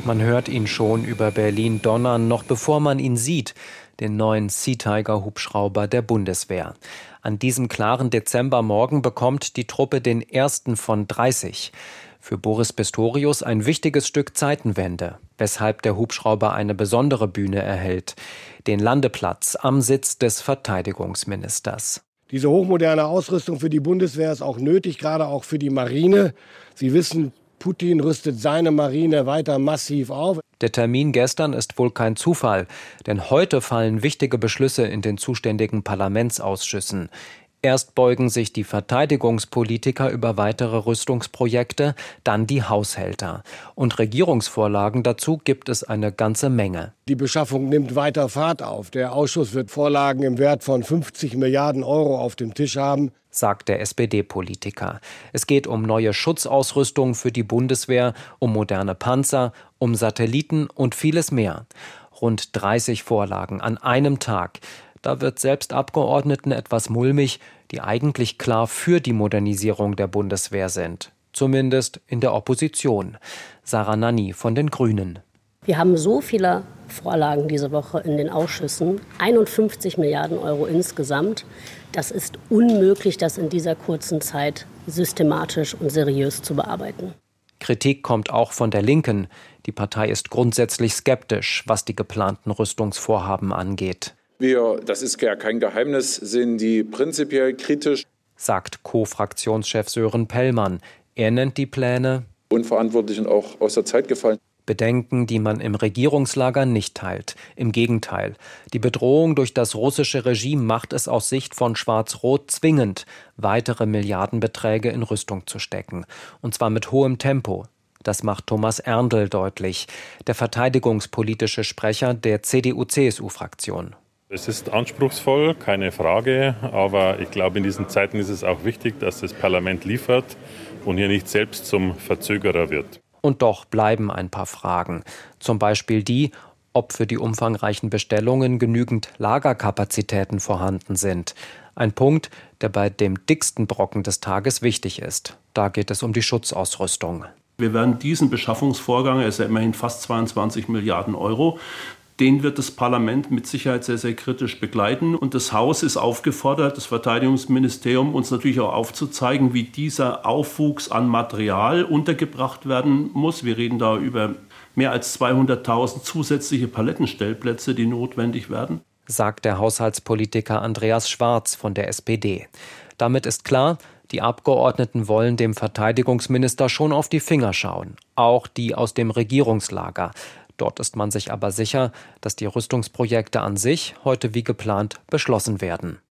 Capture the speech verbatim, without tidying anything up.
Man hört ihn schon über Berlin donnern, noch bevor man ihn sieht, den neuen Sea Tiger-Hubschrauber der Bundeswehr. An diesem klaren Dezembermorgen bekommt die Truppe den ersten von dreißig. Für Boris Pistorius ein wichtiges Stück Zeitenwende, weshalb der Hubschrauber eine besondere Bühne erhält: den Landeplatz am Sitz des Verteidigungsministers. Diese hochmoderne Ausrüstung für die Bundeswehr ist auch nötig, gerade auch für die Marine. Sie wissen, Putin rüstet seine Marine weiter massiv auf. Der Termin gestern ist wohl kein Zufall, denn heute fallen wichtige Beschlüsse in den zuständigen Parlamentsausschüssen. Erst beugen sich die Verteidigungspolitiker über weitere Rüstungsprojekte, dann die Haushälter. Und Regierungsvorlagen dazu gibt es eine ganze Menge. Die Beschaffung nimmt weiter Fahrt auf. Der Ausschuss wird Vorlagen im Wert von fünfzig Milliarden Euro auf dem Tisch haben, sagt der S P D-Politiker. Es geht um neue Schutzausrüstung für die Bundeswehr, um moderne Panzer, um Satelliten und vieles mehr. Rund dreißig Vorlagen an einem Tag. Da wird selbst Abgeordneten etwas mulmig, die eigentlich klar für die Modernisierung der Bundeswehr sind. Zumindest in der Opposition. Sarah Nanni von den Grünen. Wir haben so viele Vorlagen diese Woche in den Ausschüssen, einundfünfzig Milliarden Euro insgesamt. Das ist unmöglich, das in dieser kurzen Zeit systematisch und seriös zu bearbeiten. Kritik kommt auch von der Linken. Die Partei ist grundsätzlich skeptisch, was die geplanten Rüstungsvorhaben angeht. Wir, das ist ja kein Geheimnis, sind die prinzipiell kritisch, sagt Co-Fraktionschef Sören Pellmann. Er nennt die Pläne unverantwortlich und auch aus der Zeit gefallen. Bedenken, die man im Regierungslager nicht teilt. Im Gegenteil. Die Bedrohung durch das russische Regime macht es aus Sicht von Schwarz-Rot zwingend, weitere Milliardenbeträge in Rüstung zu stecken. Und zwar mit hohem Tempo. Das macht Thomas Erndl deutlich, der verteidigungspolitische Sprecher der C D U C S U-Fraktion. Es ist anspruchsvoll, keine Frage, aber ich glaube, in diesen Zeiten ist es auch wichtig, dass das Parlament liefert und hier nicht selbst zum Verzögerer wird. Und doch bleiben ein paar Fragen. Zum Beispiel die, ob für die umfangreichen Bestellungen genügend Lagerkapazitäten vorhanden sind. Ein Punkt, der bei dem dicksten Brocken des Tages wichtig ist. Da geht es um die Schutzausrüstung. Wir werden diesen Beschaffungsvorgang, er ist ja immerhin fast zweiundzwanzig Milliarden Euro, den wird das Parlament mit Sicherheit sehr, sehr kritisch begleiten. Und das Haus ist aufgefordert, das Verteidigungsministerium, uns natürlich auch aufzuzeigen, wie dieser Aufwuchs an Material untergebracht werden muss. Wir reden da über mehr als zweihunderttausend zusätzliche Palettenstellplätze, die notwendig werden, sagt der Haushaltspolitiker Andreas Schwarz von der S P D. Damit ist klar, die Abgeordneten wollen dem Verteidigungsminister schon auf die Finger schauen. Auch die aus dem Regierungslager. Dort ist man sich aber sicher, dass die Rüstungsprojekte an sich heute wie geplant beschlossen werden.